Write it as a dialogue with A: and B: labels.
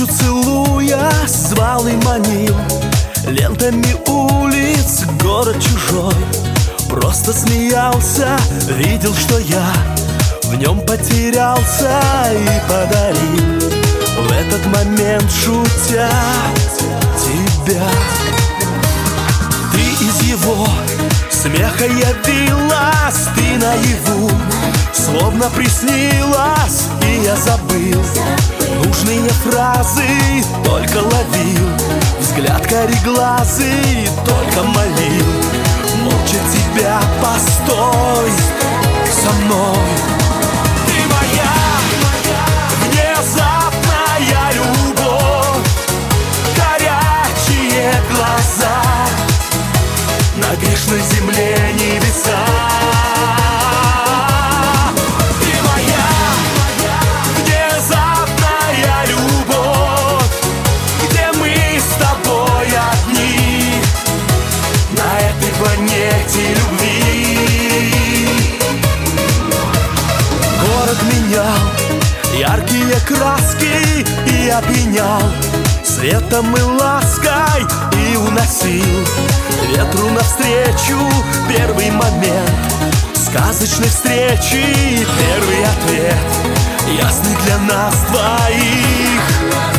A: Ночью целуя, звал и манил лентами улиц, город чужой. Просто смеялся, видел, что я в нем потерялся, и подарил в этот момент, шутя, тебя. Ты из его смеха явилась, ты наяву словно приснилась, и я забыл нужные фразы, только ловил взгляд кореглазый, только молил молча тебя: постой со мной. Ты моя внезапная любовь, горячие глаза, на грешной земле небеса. Планете любви город менял яркие краски и опьянял светом и лаской, и уносил ветру навстречу первый момент сказочной встречи, первый ответ ясный для нас двоих.